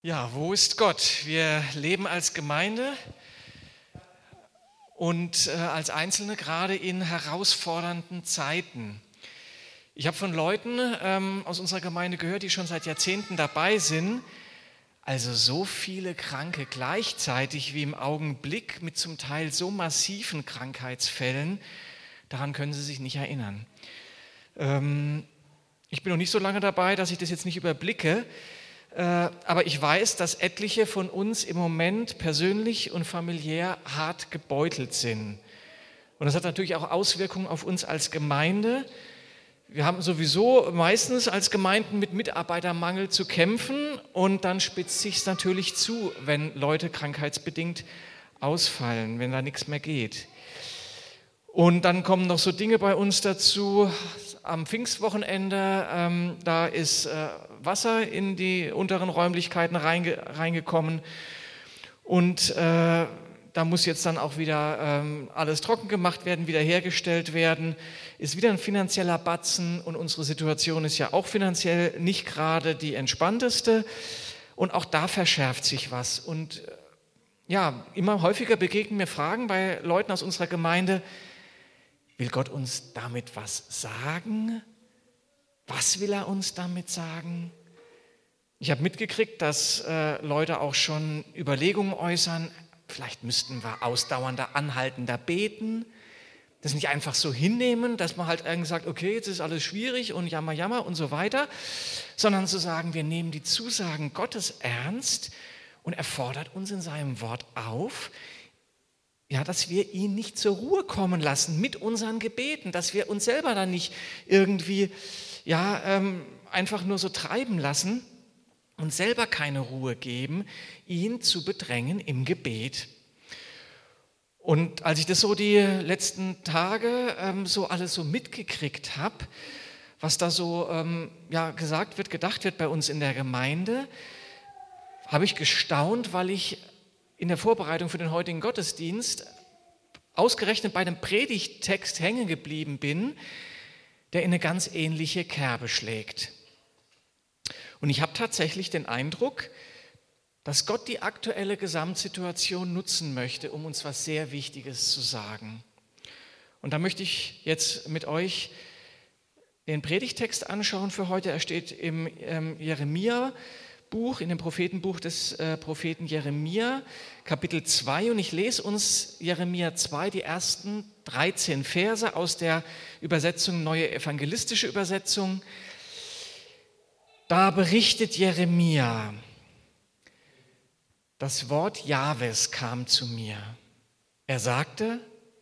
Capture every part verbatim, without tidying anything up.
Ja, wo ist Gott? Wir leben als Gemeinde und äh, als Einzelne gerade in herausfordernden Zeiten. Ich habe von Leuten ähm, aus unserer Gemeinde gehört, die schon seit Jahrzehnten dabei sind. Also so viele Kranke gleichzeitig wie im Augenblick mit zum Teil so massiven Krankheitsfällen, daran können Sie sich nicht erinnern. Ähm, ich bin noch nicht so lange dabei, dass ich das jetzt nicht überblicke. Aber ich weiß, dass etliche von uns im Moment persönlich und familiär hart gebeutelt sind. Und das hat natürlich auch Auswirkungen auf uns als Gemeinde. Wir haben sowieso meistens als Gemeinden mit Mitarbeitermangel zu kämpfen und dann spitzt sich es natürlich zu, wenn Leute krankheitsbedingt ausfallen, wenn da nichts mehr geht. Und dann kommen noch so Dinge bei uns dazu. Am Pfingstwochenende, ähm, da ist äh, Wasser in die unteren Räumlichkeiten reinge- reingekommen und äh, da muss jetzt dann auch wieder ähm, alles trocken gemacht werden, wiederhergestellt werden. Ist wieder ein finanzieller Batzen und unsere Situation ist ja auch finanziell nicht gerade die entspannteste und auch da verschärft sich was. Und äh, ja, immer häufiger begegnen mir Fragen bei Leuten aus unserer Gemeinde: Will Gott uns damit was sagen? Was will er uns damit sagen? Ich habe mitgekriegt, dass äh, Leute auch schon Überlegungen äußern, vielleicht müssten wir ausdauernder, anhaltender beten, das nicht einfach so hinnehmen, dass man halt irgendwie sagt, okay, jetzt ist alles schwierig und jammer, jammer und so weiter, sondern zu sagen, wir nehmen die Zusagen Gottes ernst und er fordert uns in seinem Wort auf, ja, dass wir ihn nicht zur Ruhe kommen lassen mit unseren Gebeten, dass wir uns selber dann nicht irgendwie ja, ähm, einfach nur so treiben lassen und selber keine Ruhe geben, ihn zu bedrängen im Gebet. Und als ich das so die letzten Tage ähm, so alles so mitgekriegt habe, was da so ähm, ja, gesagt wird, gedacht wird bei uns in der Gemeinde, habe ich gestaunt, weil ich in der Vorbereitung für den heutigen Gottesdienst ausgerechnet bei einem Predigttext hängen geblieben bin, der in eine ganz ähnliche Kerbe schlägt. Und ich habe tatsächlich den Eindruck, dass Gott die aktuelle Gesamtsituation nutzen möchte, um uns was sehr Wichtiges zu sagen. Und da möchte ich jetzt mit euch den Predigttext anschauen für heute. Er steht im ähm, Jeremia Buch, in dem Prophetenbuch des äh, Propheten Jeremia, Kapitel zwei, und ich lese uns Jeremia zwei, die ersten dreizehn Verse aus der Übersetzung, Neue Evangelistische Übersetzung. Da berichtet Jeremia: Das Wort Jahwes kam zu mir. Er sagte: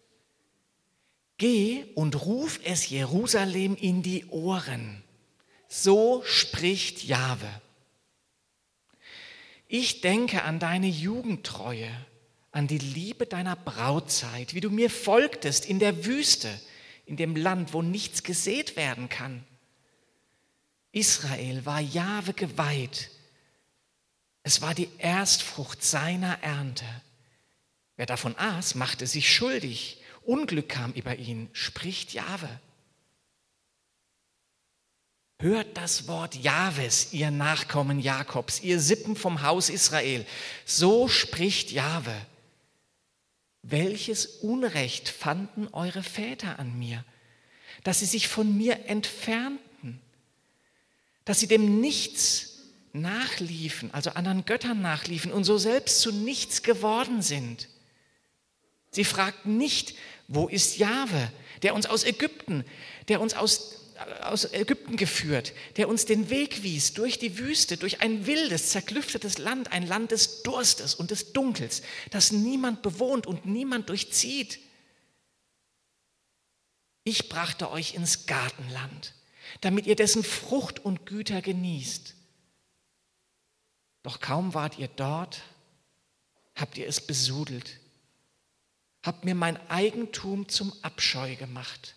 Geh und ruf es Jerusalem in die Ohren. So spricht Jahwe. Ich denke an deine Jugendtreue, an die Liebe deiner Brautzeit, wie du mir folgtest in der Wüste, in dem Land, wo nichts gesät werden kann. Israel war Jahwe geweiht. Es war die Erstfrucht seiner Ernte. Wer davon aß, machte sich schuldig. Unglück kam über ihn, spricht Jahwe. Hört das Wort Jahwes, ihr Nachkommen Jakobs, ihr Sippen vom Haus Israel. So spricht Jahwe. Welches Unrecht fanden eure Väter an mir, dass sie sich von mir entfernten, dass sie dem Nichts nachliefen, also anderen Göttern nachliefen und so selbst zu nichts geworden sind. Sie fragten nicht, wo ist Jahwe, der uns aus Ägypten, der uns aus aus Ägypten geführt, der uns den Weg wies durch die Wüste, durch ein wildes, zerklüftetes Land, ein Land des Durstes und des Dunkels, das niemand bewohnt und niemand durchzieht. Ich brachte euch ins Gartenland, damit ihr dessen Frucht und Güter genießt. Doch kaum wart ihr dort, habt ihr es besudelt, habt mir mein Eigentum zum Abscheu gemacht.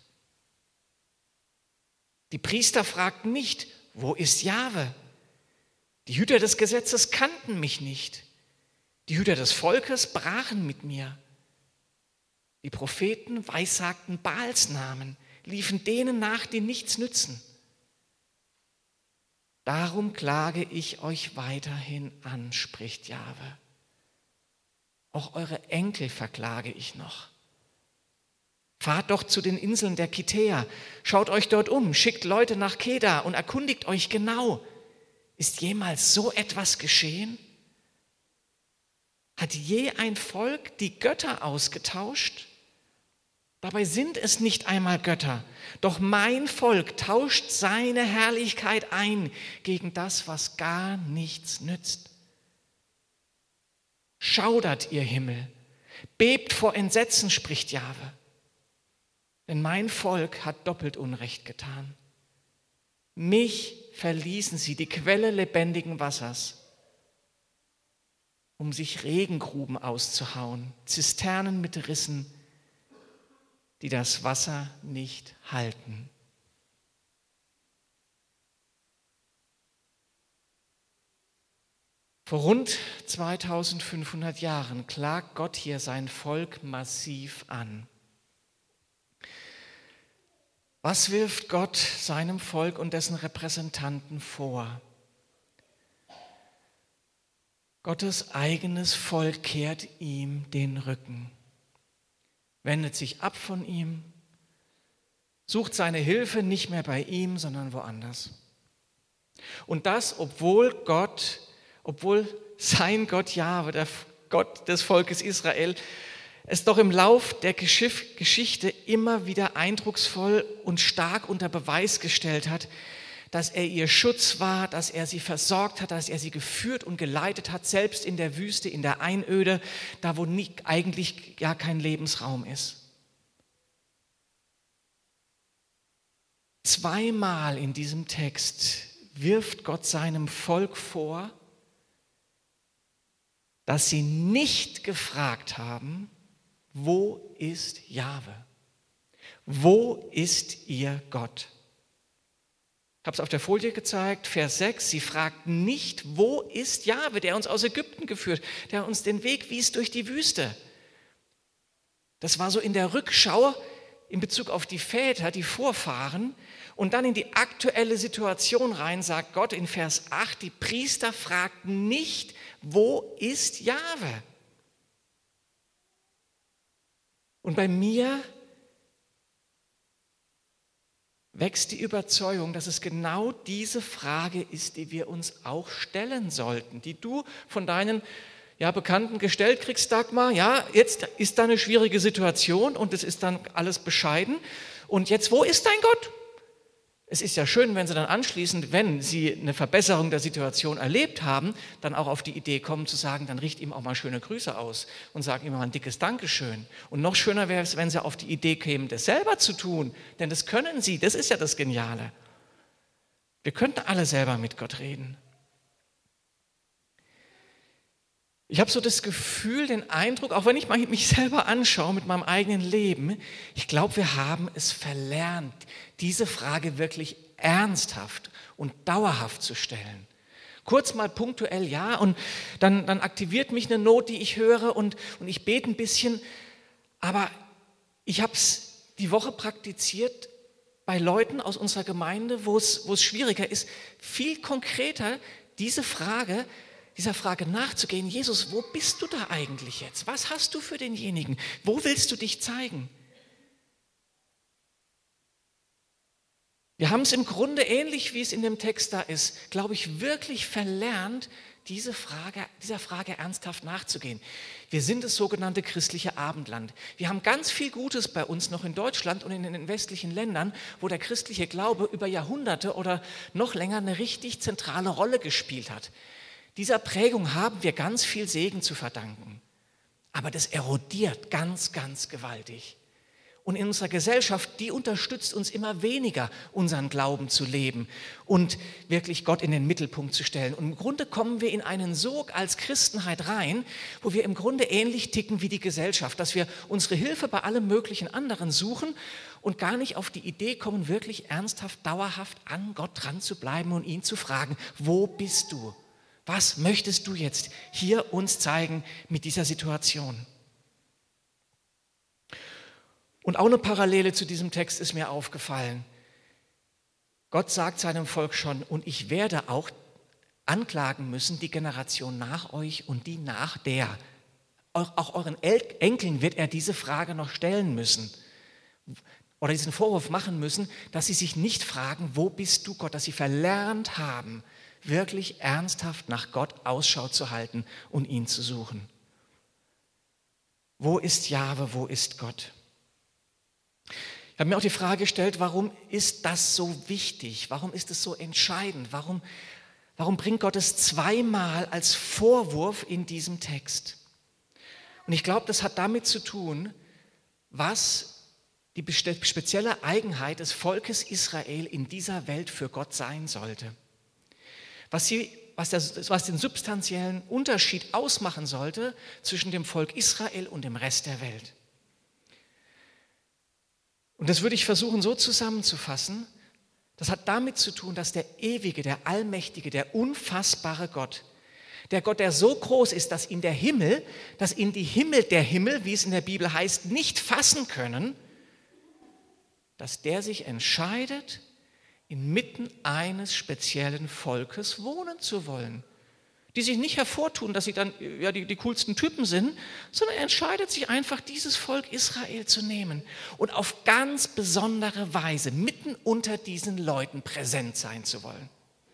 Die Priester fragten nicht, wo ist Jahwe? Die Hüter des Gesetzes kannten mich nicht. Die Hüter des Volkes brachen mit mir. Die Propheten weissagten Baals Namen, liefen denen nach, die nichts nützen. Darum klage ich euch weiterhin an, spricht Jahwe. Auch eure Enkel verklage ich noch. Fahrt doch zu den Inseln der Kitäer, schaut euch dort um, schickt Leute nach Kedar und erkundigt euch genau, ist jemals so etwas geschehen? Hat je ein Volk die Götter ausgetauscht? Dabei sind es nicht einmal Götter, doch mein Volk tauscht seine Herrlichkeit ein gegen das, was gar nichts nützt. Schaudert, ihr Himmel, bebt vor Entsetzen, spricht Jahwe, denn mein Volk hat doppelt Unrecht getan. Mich verließen sie, die Quelle lebendigen Wassers, um sich Regengruben auszuhauen, Zisternen mit Rissen, die das Wasser nicht halten. Vor rund zweitausendfünfhundert Jahren klagt Gott hier sein Volk massiv an. Was wirft Gott seinem Volk und dessen Repräsentanten vor? Gottes eigenes Volk kehrt ihm den Rücken, wendet sich ab von ihm, sucht seine Hilfe nicht mehr bei ihm, sondern woanders. Und das, obwohl Gott, obwohl sein Gott Jahwe, der Gott des Volkes Israel, es doch im Lauf der Geschichte immer wieder eindrucksvoll und stark unter Beweis gestellt hat, dass er ihr Schutz war, dass er sie versorgt hat, dass er sie geführt und geleitet hat, selbst in der Wüste, in der Einöde, da wo nie, eigentlich gar kein Lebensraum ist. Zweimal in diesem Text wirft Gott seinem Volk vor, dass sie nicht gefragt haben, wo ist Jahwe? Wo ist ihr Gott? Ich habe es auf der Folie gezeigt, Vers sechs, sie fragten nicht, wo ist Jahwe, der uns aus Ägypten geführt, der uns den Weg wies durch die Wüste. Das war so in der Rückschau in Bezug auf die Väter, die Vorfahren, und dann in die aktuelle Situation rein, sagt Gott in Vers acht, die Priester fragten nicht, wo ist Jahwe? Und bei mir wächst die Überzeugung, dass es genau diese Frage ist, die wir uns auch stellen sollten, die du von deinen ja, Bekannten gestellt kriegst, Dagmar. Ja, jetzt ist da eine schwierige Situation und es ist dann alles bescheiden. Und jetzt, wo ist dein Gott? Es ist ja schön, wenn sie dann anschließend, wenn sie eine Verbesserung der Situation erlebt haben, dann auch auf die Idee kommen zu sagen, dann richt ihm auch mal schöne Grüße aus und sag ihm mal ein dickes Dankeschön. Und noch schöner wäre es, wenn sie auf die Idee kämen, das selber zu tun, denn das können sie, das ist ja das Geniale. Wir könnten alle selber mit Gott reden. Ich habe so das Gefühl, den Eindruck, auch wenn ich mich selber anschaue mit meinem eigenen Leben, ich glaube, wir haben es verlernt, diese Frage wirklich ernsthaft und dauerhaft zu stellen. Kurz mal punktuell ja und dann, dann aktiviert mich eine Not, die ich höre und, und ich bete ein bisschen, aber ich habe es die Woche praktiziert bei Leuten aus unserer Gemeinde, wo es, wo es schwieriger ist, viel konkreter diese Frage dieser Frage nachzugehen, Jesus, wo bist du da eigentlich jetzt? Was hast du für denjenigen? Wo willst du dich zeigen? Wir haben es im Grunde ähnlich, wie es in dem Text da ist, glaube ich, wirklich verlernt, diese Frage, dieser Frage ernsthaft nachzugehen. Wir sind das sogenannte christliche Abendland. Wir haben ganz viel Gutes bei uns noch in Deutschland und in den westlichen Ländern, wo der christliche Glaube über Jahrhunderte oder noch länger eine richtig zentrale Rolle gespielt hat. Dieser Prägung haben wir ganz viel Segen zu verdanken. Aber das erodiert ganz, ganz gewaltig. Und in unserer Gesellschaft, die unterstützt uns immer weniger, unseren Glauben zu leben und wirklich Gott in den Mittelpunkt zu stellen. Und im Grunde kommen wir in einen Sog als Christenheit rein, wo wir im Grunde ähnlich ticken wie die Gesellschaft, dass wir unsere Hilfe bei allem möglichen anderen suchen und gar nicht auf die Idee kommen, wirklich ernsthaft, dauerhaft an Gott dran zu bleiben und ihn zu fragen, wo bist du? Was möchtest du jetzt hier uns zeigen mit dieser Situation? Und auch eine Parallele zu diesem Text ist mir aufgefallen. Gott sagt seinem Volk schon, und ich werde auch anklagen müssen, die Generation nach euch und die nach der. Auch euren Enkeln wird er diese Frage noch stellen müssen oder diesen Vorwurf machen müssen, dass sie sich nicht fragen, wo bist du Gott, dass sie verlernt haben, wirklich ernsthaft nach Gott Ausschau zu halten und ihn zu suchen. Wo ist Jahwe, wo ist Gott? Ich habe mir auch die Frage gestellt, warum ist das so wichtig? Warum ist es so entscheidend? Warum, warum bringt Gott es zweimal als Vorwurf in diesem Text? Und ich glaube, das hat damit zu tun, was die spezielle Eigenheit des Volkes Israel in dieser Welt für Gott sein sollte. Was, sie, was, das, was den substanziellen Unterschied ausmachen sollte zwischen dem Volk Israel und dem Rest der Welt. Und das würde ich versuchen so zusammenzufassen. Das hat damit zu tun, dass der ewige, der allmächtige, der unfassbare Gott, der Gott, der so groß ist, dass ihn der Himmel, dass ihn die Himmel der Himmel, wie es in der Bibel heißt, nicht fassen können, dass der sich entscheidet, inmitten eines speziellen Volkes wohnen zu wollen, die sich nicht hervortun, dass sie dann ja, die, die coolsten Typen sind, sondern er entscheidet sich einfach, dieses Volk Israel zu nehmen und auf ganz besondere Weise mitten unter diesen Leuten präsent sein zu wollen.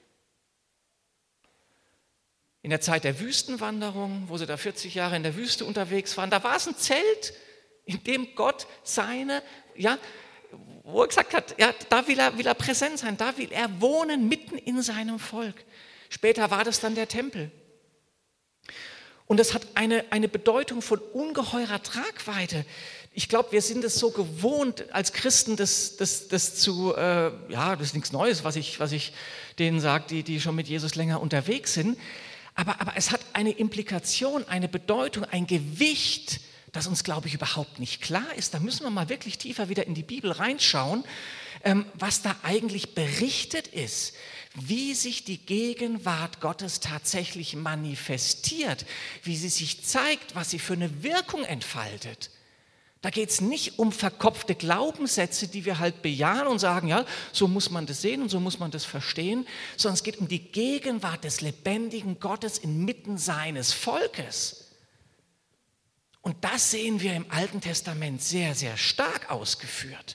In der Zeit der Wüstenwanderung, wo sie da vierzig Jahre in der Wüste unterwegs waren, da war es ein Zelt, in dem Gott seine, ja, wo er gesagt hat, ja, da will er, will er präsent sein, da will er wohnen mitten in seinem Volk. Später war das dann der Tempel. Und das hat eine, eine Bedeutung von ungeheurer Tragweite. Ich glaube, wir sind es so gewohnt, als Christen das, das, das zu, äh, ja, das ist nichts Neues, was ich, was ich denen sage, die, die schon mit Jesus länger unterwegs sind. Aber, aber es hat eine Implikation, eine Bedeutung, ein Gewicht, das uns, glaube ich, überhaupt nicht klar ist. Da müssen wir mal wirklich tiefer wieder in die Bibel reinschauen, ähm, was da eigentlich berichtet ist, wie sich die Gegenwart Gottes tatsächlich manifestiert, wie sie sich zeigt, was sie für eine Wirkung entfaltet. Da geht es nicht um verkopfte Glaubenssätze, die wir halt bejahen und sagen, ja, so muss man das sehen und so muss man das verstehen, sondern es geht um die Gegenwart des lebendigen Gottes inmitten seines Volkes. Und das sehen wir im Alten Testament sehr, sehr stark ausgeführt.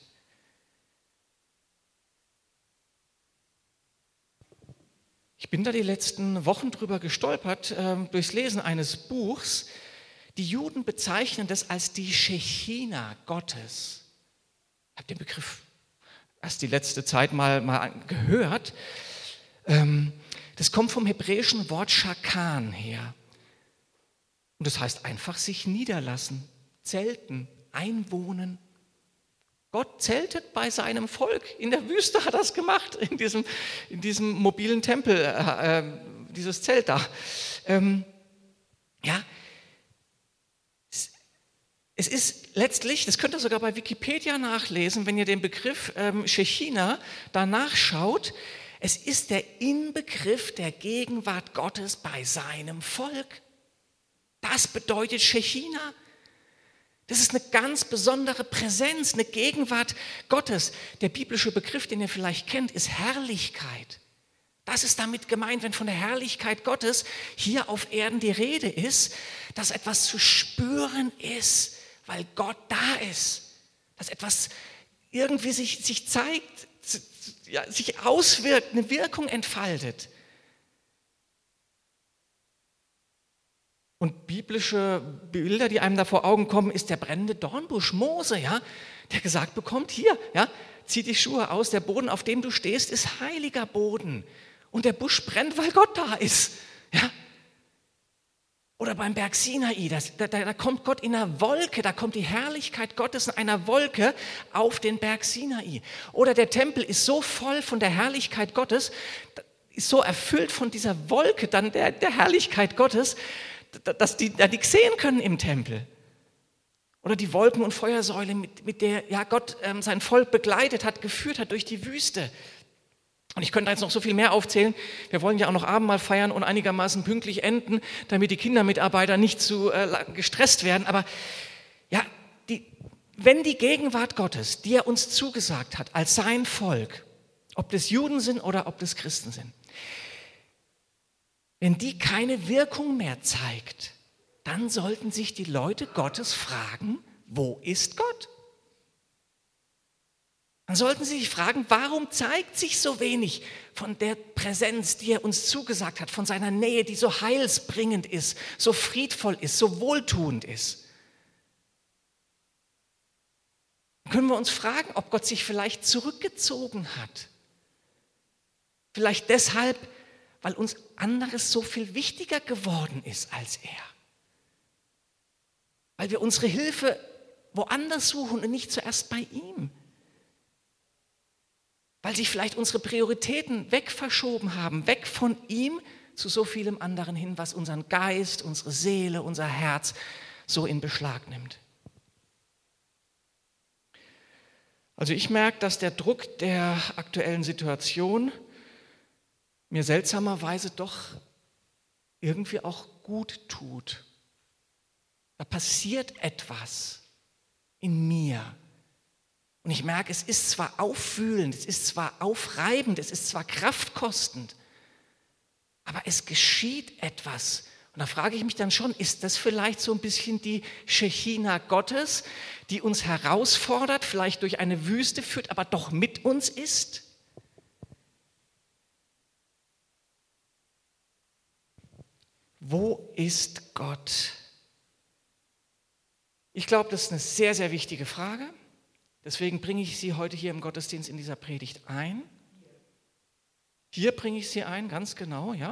Ich bin da die letzten Wochen drüber gestolpert, äh, durchs Lesen eines Buchs. Die Juden bezeichnen das als die Schechina Gottes. Ich habe den Begriff erst die letzte Zeit mal, mal gehört. Ähm, das kommt vom hebräischen Wort Schakan her. Und das heißt einfach sich niederlassen, zelten, einwohnen. Gott zeltet bei seinem Volk. In der Wüste hat er es gemacht, in diesem, in diesem mobilen Tempel, äh, äh, dieses Zelt da. Ähm, ja, es, es ist letztlich, das könnt ihr sogar bei Wikipedia nachlesen, wenn ihr den Begriff ähm, Schechina da nachschaut, es ist der Inbegriff der Gegenwart Gottes bei seinem Volk. Das bedeutet Schechina. Das ist eine ganz besondere Präsenz, eine Gegenwart Gottes. Der biblische Begriff, den ihr vielleicht kennt, ist Herrlichkeit. Das ist damit gemeint, wenn von der Herrlichkeit Gottes hier auf Erden die Rede ist, dass etwas zu spüren ist, weil Gott da ist. Dass etwas irgendwie sich, sich zeigt, ja, sich auswirkt, eine Wirkung entfaltet. Und biblische Bilder, die einem da vor Augen kommen, ist der brennende Dornbusch Mose, ja, der gesagt bekommt, hier, ja, zieh die Schuhe aus, der Boden, auf dem du stehst, ist heiliger Boden. Und der Busch brennt, weil Gott da ist. Ja. Oder beim Berg Sinai, das, da, da kommt Gott in einer Wolke, da kommt die Herrlichkeit Gottes in einer Wolke auf den Berg Sinai. Oder der Tempel ist so voll von der Herrlichkeit Gottes, ist so erfüllt von dieser Wolke dann der, der Herrlichkeit Gottes, dass die da nichts sehen können im Tempel. Oder die Wolken- und Feuersäule, mit, mit der ja, Gott ähm, sein Volk begleitet hat, geführt hat durch die Wüste. Und ich könnte jetzt noch so viel mehr aufzählen. Wir wollen ja auch noch Abendmahl feiern und einigermaßen pünktlich enden, damit die Kindermitarbeiter nicht zu äh, gestresst werden. Aber ja, die, wenn die Gegenwart Gottes, die er uns zugesagt hat, als sein Volk, Ob das Juden sind oder ob das Christen sind. Wenn die keine Wirkung mehr zeigt, dann sollten sich die Leute Gottes fragen, wo ist Gott? Dann sollten sie sich fragen, warum zeigt sich so wenig von der Präsenz, die er uns zugesagt hat, von seiner Nähe, die so heilsbringend ist, so friedvoll ist, so wohltuend ist. Dann können wir uns fragen, ob Gott sich vielleicht zurückgezogen hat. Vielleicht deshalb, weil uns anderes so viel wichtiger geworden ist als er. Weil wir unsere Hilfe woanders suchen und nicht zuerst bei ihm. Weil sich vielleicht unsere Prioritäten wegverschoben haben, weg von ihm zu so vielem anderen hin, was unseren Geist, unsere Seele, unser Herz so in Beschlag nimmt. Also ich merke, dass der Druck der aktuellen Situation mir seltsamerweise doch irgendwie auch gut tut. Da passiert etwas in mir. Und ich merke, es ist zwar aufwühlend, es ist zwar aufreibend, es ist zwar kraftkostend, aber es geschieht etwas. Und da frage ich mich dann schon, ist das vielleicht so ein bisschen die Schechina Gottes, die uns herausfordert, vielleicht durch eine Wüste führt, aber doch mit uns ist? Wo ist Gott? Ich glaube, das ist eine sehr, sehr wichtige Frage. Deswegen bringe ich sie heute hier im Gottesdienst in dieser Predigt ein. Hier bringe ich sie ein, ganz genau, ja.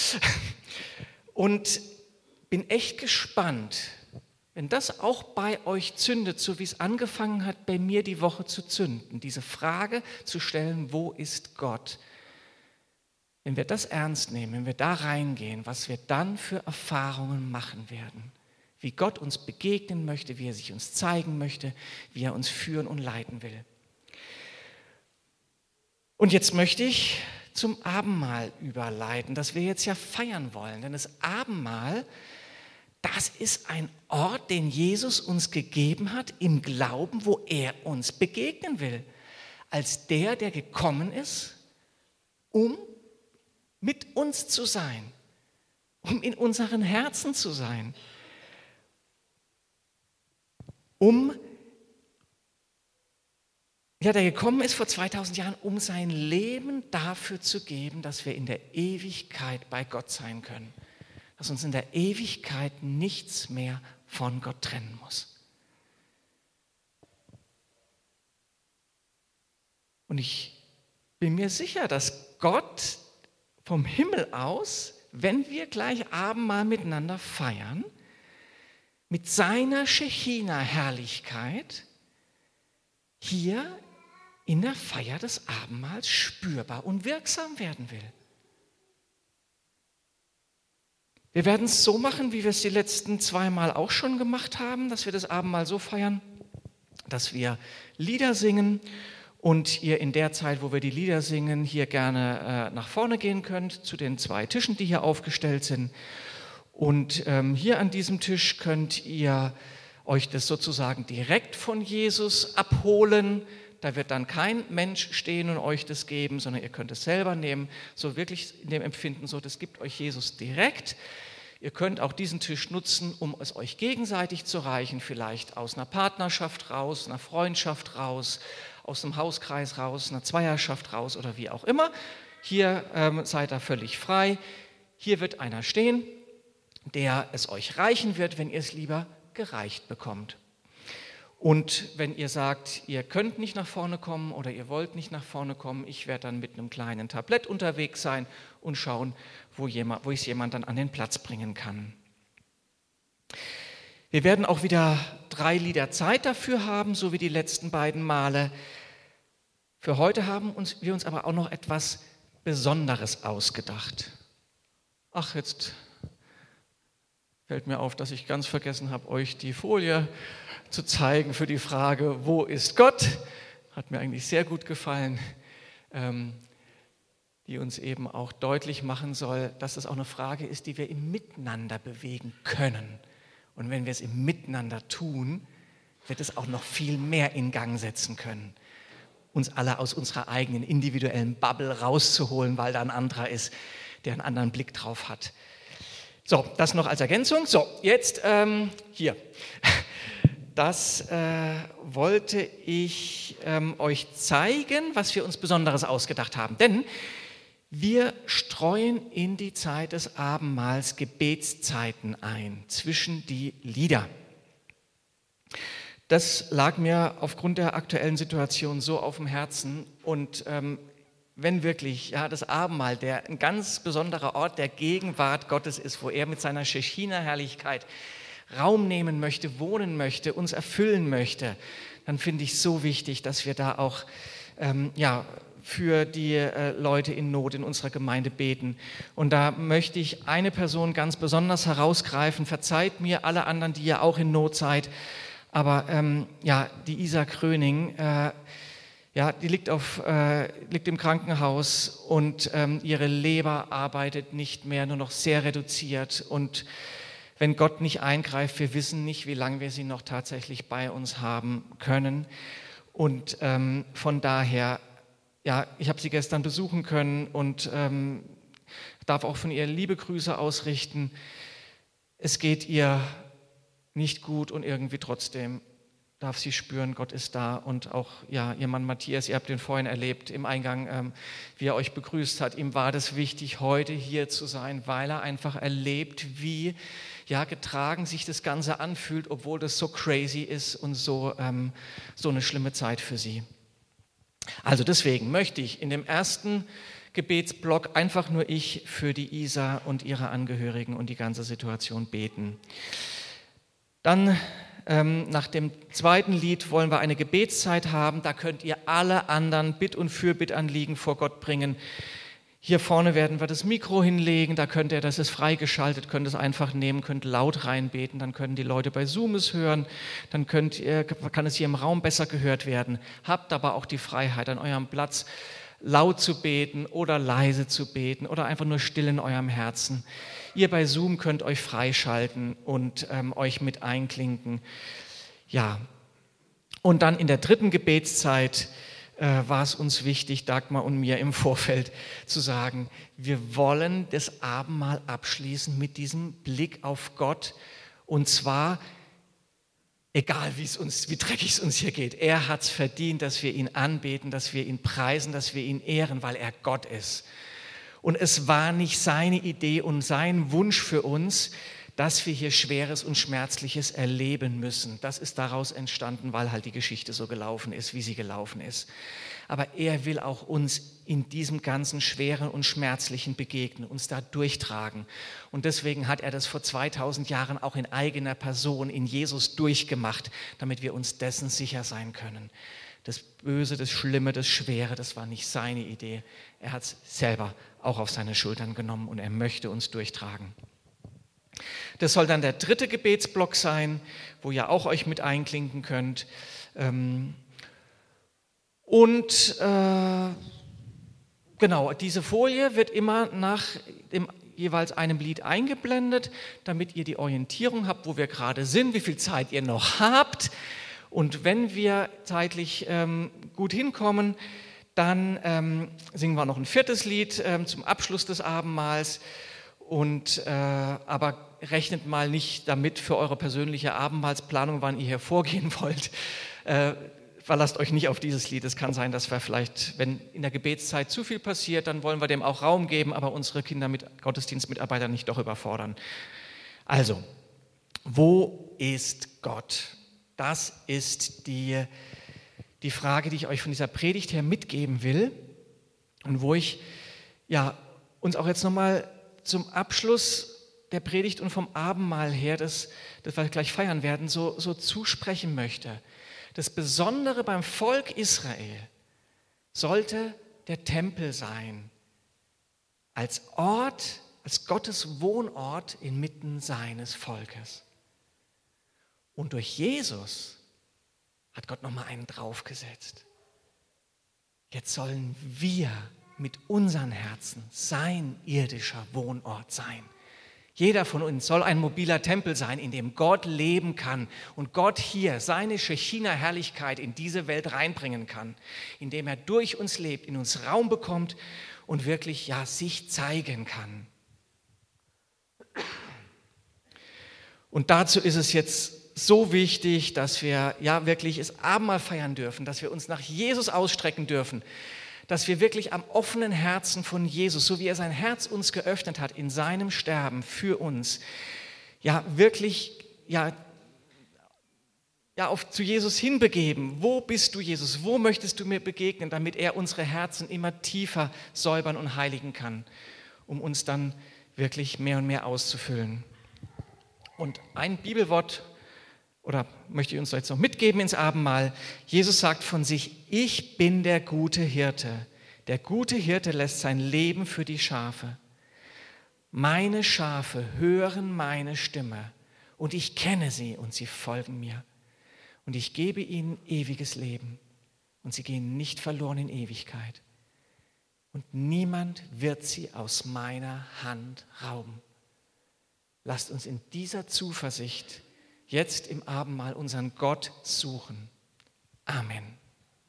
Und bin echt gespannt, wenn das auch bei euch zündet, so wie es angefangen hat, bei mir die Woche zu zünden, diese Frage zu stellen, wo ist Gott? Wenn wir das ernst nehmen, wenn wir da reingehen, was wir dann für Erfahrungen machen werden, wie Gott uns begegnen möchte, wie er sich uns zeigen möchte, wie er uns führen und leiten will. Und jetzt möchte ich zum Abendmahl überleiten, das wir jetzt ja feiern wollen. Denn das Abendmahl, das ist ein Ort, den Jesus uns gegeben hat im Glauben, wo er uns begegnen will. Als der, der gekommen ist, um mit uns zu sein, um in unseren Herzen zu sein. Um, ja, der gekommen ist vor zweitausend Jahren, um sein Leben dafür zu geben, dass wir in der Ewigkeit bei Gott sein können. Dass uns in der Ewigkeit nichts mehr von Gott trennen muss. Und ich bin mir sicher, dass Gott vom Himmel aus, wenn wir gleich Abendmahl miteinander feiern, mit seiner Schechina-Herrlichkeit hier in der Feier des Abendmahls spürbar und wirksam werden will. Wir werden es so machen, wie wir es die letzten zweimal auch schon gemacht haben, dass wir das Abendmahl so feiern, dass wir Lieder singen und ihr in der Zeit, wo wir die Lieder singen, hier gerne äh, nach vorne gehen könnt, zu den zwei Tischen, die hier aufgestellt sind. Und ähm, hier an diesem Tisch könnt ihr euch das sozusagen direkt von Jesus abholen. Da wird dann kein Mensch stehen und euch das geben, sondern ihr könnt es selber nehmen. So wirklich in dem Empfinden, so das gibt euch Jesus direkt. Ihr könnt auch diesen Tisch nutzen, um es euch gegenseitig zu reichen, vielleicht aus einer Partnerschaft raus, einer Freundschaft raus, aus einem Hauskreis raus, einer Zweierschaft raus oder wie auch immer. Hier ähm, seid ihr völlig frei. Hier wird einer stehen, der es euch reichen wird, wenn ihr es lieber gereicht bekommt. Und wenn ihr sagt, ihr könnt nicht nach vorne kommen oder ihr wollt nicht nach vorne kommen, ich werde dann mit einem kleinen Tablett unterwegs sein und schauen, wo, jemand, wo ich es jemand dann an den Platz bringen kann. Wir werden auch wieder drei Lieder Zeit dafür haben, so wie die letzten beiden Male. Für heute haben uns, wir uns aber auch noch etwas Besonderes ausgedacht. Ach, jetzt fällt mir auf, dass ich ganz vergessen habe, euch die Folie zu zeigen für die Frage, wo ist Gott? Hat mir eigentlich sehr gut gefallen, ähm, die uns eben auch deutlich machen soll, dass es auch eine Frage ist, die wir im Miteinander bewegen können. Und wenn wir es im Miteinander tun, wird es auch noch viel mehr in Gang setzen können. uns alle aus unserer eigenen individuellen Bubble rauszuholen, weil da ein anderer ist, der einen anderen Blick drauf hat. So, das noch als Ergänzung. So, jetzt ähm, hier. Das äh, wollte ich ähm, euch zeigen, was wir uns Besonderes ausgedacht haben. Denn wir streuen in die Zeit des Abendmahls Gebetszeiten ein, zwischen die Lieder. Das lag mir aufgrund der aktuellen Situation so auf dem Herzen. Und ähm, wenn wirklich ja, das Abendmahl, der ein ganz besonderer Ort der Gegenwart Gottes ist, wo er mit seiner Schechina-Herrlichkeit Raum nehmen möchte, wohnen möchte, uns erfüllen möchte, dann finde ich es so wichtig, dass wir da auch ähm, ja, für die äh, Leute in Not in unserer Gemeinde beten. Und da möchte ich eine Person ganz besonders herausgreifen. Verzeiht mir alle anderen, die ja auch in Not seid. Aber ähm, ja, die Isa Kröning, äh, ja, die liegt, auf, äh, liegt im Krankenhaus und ähm, ihre Leber arbeitet nicht mehr, nur noch sehr reduziert. Und wenn Gott nicht eingreift, wir wissen nicht, wie lange wir sie noch tatsächlich bei uns haben können. Und ähm, von daher, ja, ich habe sie gestern besuchen können und ähm, darf auch von ihr liebe Grüße ausrichten. Es geht ihr nicht gut und irgendwie trotzdem darf sie spüren, Gott ist da. Und auch ja, ihr Mann Matthias, ihr habt den vorhin erlebt im Eingang, ähm, wie er euch begrüßt hat. Ihm war das wichtig, heute hier zu sein, weil er einfach erlebt, wie ja, getragen sich das Ganze anfühlt, obwohl das so crazy ist und so, ähm, so eine schlimme Zeit für sie. Also deswegen möchte ich in dem ersten Gebetsblock einfach nur ich für die Isa und ihre Angehörigen und die ganze Situation beten. Dann ähm, nach dem zweiten Lied wollen wir eine Gebetszeit haben. Da könnt ihr alle anderen Bitt- und Fürbittanliegen vor Gott bringen. Hier vorne werden wir das Mikro hinlegen, da könnt ihr, das ist freigeschaltet, könnt es einfach nehmen, könnt laut reinbeten, dann können die Leute bei Zoom es hören, dann könnt ihr, kann es hier im Raum besser gehört werden. Habt aber auch die Freiheit, an eurem Platz laut zu beten oder leise zu beten oder einfach nur still in eurem Herzen. Ihr bei Zoom könnt euch freischalten und ähm, euch mit einklinken. Ja, und dann in der dritten Gebetszeit äh, war es uns wichtig, Dagmar und mir im Vorfeld zu sagen, wir wollen das Abendmahl abschließen mit diesem Blick auf Gott und zwar egal wie es uns, wie dreckig es uns hier geht. Er hat es verdient, dass wir ihn anbeten, dass wir ihn preisen, dass wir ihn ehren, weil er Gott ist. Und es war nicht seine Idee und sein Wunsch für uns, dass wir hier Schweres und Schmerzliches erleben müssen. Das ist daraus entstanden, weil halt die Geschichte so gelaufen ist, wie sie gelaufen ist. Aber er will auch uns in diesem ganzen Schweren und Schmerzlichen begegnen, uns da durchtragen. Und deswegen hat er das vor zweitausend Jahren auch in eigener Person, in Jesus durchgemacht, damit wir uns dessen sicher sein können. Das Böse, das Schlimme, das Schwere, das war nicht seine Idee. Er hat es selber auch auf seine Schultern genommen und er möchte uns durchtragen. Das soll dann der dritte Gebetsblock sein, wo ihr auch euch mit einklinken könnt. Und äh, genau, diese Folie wird immer nach dem jeweils einem Lied eingeblendet, damit ihr die Orientierung habt, wo wir gerade sind, wie viel Zeit ihr noch habt. Und wenn wir zeitlich ähm, gut hinkommen, dann ähm, singen wir noch ein viertes Lied ähm, zum Abschluss des Abendmahls. Und, äh, aber rechnet mal nicht damit für eure persönliche Abendmahlsplanung, wann ihr hier vorgehen wollt. Äh, verlasst euch nicht auf dieses Lied. Es kann sein, dass wir vielleicht, wenn in der Gebetszeit zu viel passiert, dann wollen wir dem auch Raum geben, aber unsere Kinder mit Gottesdienstmitarbeiter nicht doch überfordern. Also, wo ist Gott? Das ist die, die Frage, die ich euch von dieser Predigt her mitgeben will und wo ich ja, uns auch jetzt nochmal zum Abschluss der Predigt und vom Abendmahl her, das, das wir gleich feiern werden, so, so zusprechen möchte. Das Besondere beim Volk Israel sollte der Tempel sein, als Ort, als Gottes Wohnort inmitten seines Volkes. Und durch Jesus hat Gott nochmal einen draufgesetzt. Jetzt sollen wir mit unseren Herzen sein irdischer Wohnort sein. Jeder von uns soll ein mobiler Tempel sein, in dem Gott leben kann und Gott hier seine Shechina-Herrlichkeit in diese Welt reinbringen kann, indem er durch uns lebt, in uns Raum bekommt und wirklich ja, sich zeigen kann. Und dazu ist es jetzt so wichtig, dass wir ja wirklich das Abendmahl feiern dürfen, dass wir uns nach Jesus ausstrecken dürfen, dass wir wirklich am offenen Herzen von Jesus, so wie er sein Herz uns geöffnet hat in seinem Sterben für uns, ja wirklich ja, ja auf, zu Jesus hinbegeben. Wo bist du, Jesus? Wo möchtest du mir begegnen, damit er unsere Herzen immer tiefer säubern und heiligen kann, um uns dann wirklich mehr und mehr auszufüllen. Und ein Bibelwort, oder möchte ich uns jetzt noch mitgeben ins Abendmahl. Jesus sagt von sich, ich bin der gute Hirte. Der gute Hirte lässt sein Leben für die Schafe. Meine Schafe hören meine Stimme und ich kenne sie und sie folgen mir. Und ich gebe ihnen ewiges Leben und sie gehen nicht verloren in Ewigkeit. Und niemand wird sie aus meiner Hand rauben. Lasst uns in dieser Zuversicht jetzt im Abendmahl unseren Gott suchen. Amen.